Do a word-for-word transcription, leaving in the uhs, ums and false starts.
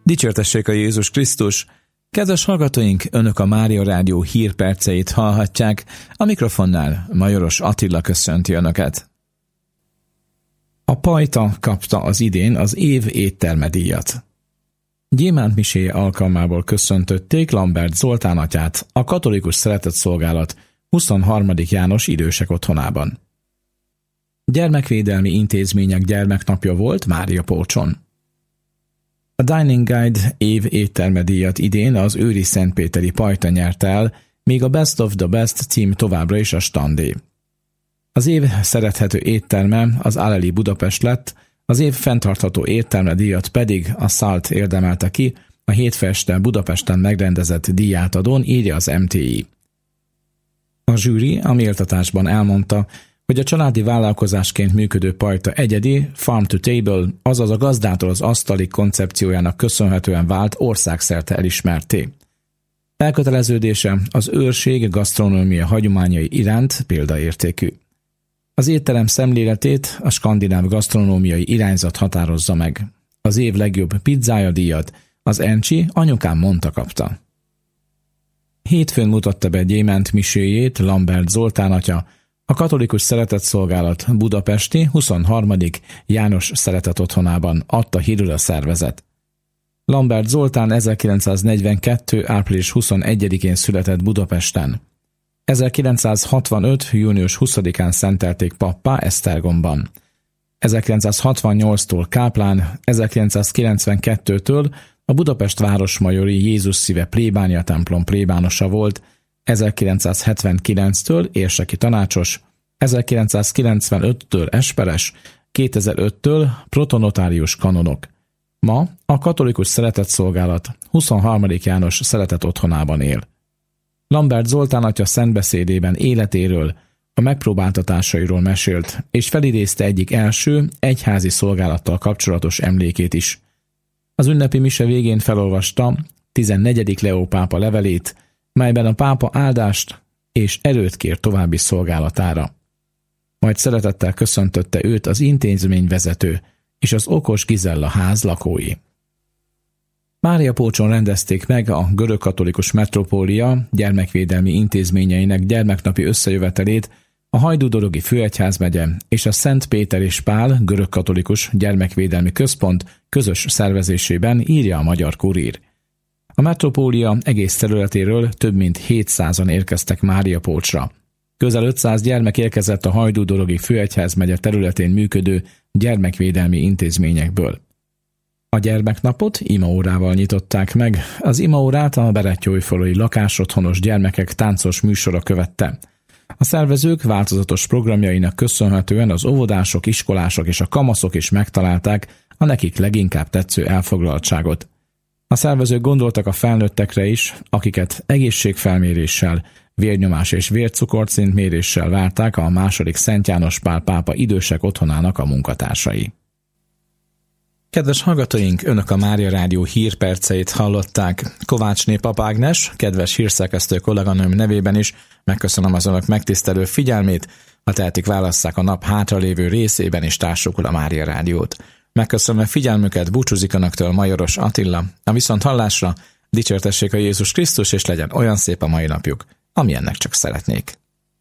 Dicsértessék a Jézus Krisztus! Kedves hallgatóink, Önök a Mária Rádió hírperceit hallhatják, a mikrofonnál Majoros Attila köszönti Önöket. A Pajta kapta az idén az év étterme díjat. Gyémánt miséje alkalmából köszöntötték Lambert Zoltán atyát a Katolikus Szeretetszolgálat huszonharmadik János idősek otthonában. Gyermekvédelmi intézmények gyermeknapja volt Máriapócson. A Dining Guide év étterme díjat idén az őri szentpéteri Pajta nyerte el, míg a Best of the Best cím továbbra is a standé. Az év szerethető étterme az Aleli Budapest lett, az év fenntartható étterme díjat pedig a Salt érdemelte ki, a hétfő este Budapesten megrendezett díjátadón, írja az em té i. A zsűri a méltatásban elmondta, hogy a családi vállalkozásként működő Pajta egyedi farm to table, azaz a gazdától az asztalig koncepciójának köszönhetően vált országszerte elismerté. Elköteleződése az őrség gasztronómia hagyományai iránt példaértékű. Az étterem szemléletét a skandináv gasztronómiai irányzat határozza meg. Az év legjobb pizzája díjat az Encsi Anyukám mondta kapta. Hétfőn mutatta be gyémánt miséjét Lambert Zoltán atya, a Katolikus Szeretetszolgálat budapesti huszonharmadik János Szeretetotthonában, adta hírül a szervezet. Lambert Zoltán ezerkilencszáznegyvenkettő április huszonegyedikén született Budapesten. ezerkilencszázhatvanöt június huszadikán szentelték pappá Esztergomban. ezerkilencszázhatvannyolctól káplán, ezerkilencszázkilencvenkettőtől a Budapest városmajori Jézus Szíve plébánia templom plébánosa volt, ezerkilencszázhetvenkilenctől érseki tanácsos, ezerkilencszázkilencvenöttől esperes, kétezer-öttől protonotárius kanonok. Ma a Katolikus Szeretetszolgálat huszonharmadik János Szeretetotthonában él. Lambert Zoltán atya szentbeszédében életéről, a megpróbáltatásairól mesélt, és felidézte egyik első egyházi szolgálattal kapcsolatos emlékét is. Az ünnepi mise végén felolvasta tizennegyedik Leó pápa levelét, melyben a pápa áldást és erőt kér további szolgálatára. Majd szeretettel köszöntötte őt az intézmény vezető és az okos Gizella ház lakói. Máriapócson rendezték meg a görögkatolikus metropólia gyermekvédelmi intézményeinek gyermeknapi összejövetelét a Hajdú-dorogi főegyházmegye és a Szent Péter és Pál görögkatolikus gyermekvédelmi központ közös szervezésében, írja a Magyar Kurír. A metropólia egész területéről több mint hétszázan érkeztek Máriapócsra. Közel ötszáz gyermek érkezett a Hajdú-dorogi főegyházmegye területén működő gyermekvédelmi intézményekből. A gyermeknapot imaórával nyitották meg, az imaórát a berettyóújfalui lakásotthonos gyermekek táncos műsora követte. A szervezők változatos programjainak köszönhetően az óvodások, iskolások és a kamaszok is megtalálták a nekik leginkább tetsző elfoglaltságot. A szervezők gondoltak a felnőttekre is, akiket egészségfelméréssel, vérnyomás és vércukorszint méréssel várták a második Szent János Pál pápa idősek otthonának a munkatársai. Kedves hallgatóink, Önök a Mária Rádió hírperceit hallották. Kovácsné Pap Ágnes, kedves hírszerkesztő kolléganőm nevében is megköszönöm az Önök megtisztelő figyelmét, ha tehetik, válasszák a nap hátralévő részében is társukul a Mária Rádiót. Megköszönöm figyelmüket, búcsúzik Önöktől Majoros Attila. A viszont hallásra dicsértessék a Jézus Krisztus, és legyen olyan szép a mai napjuk, amilyennek csak szeretnék.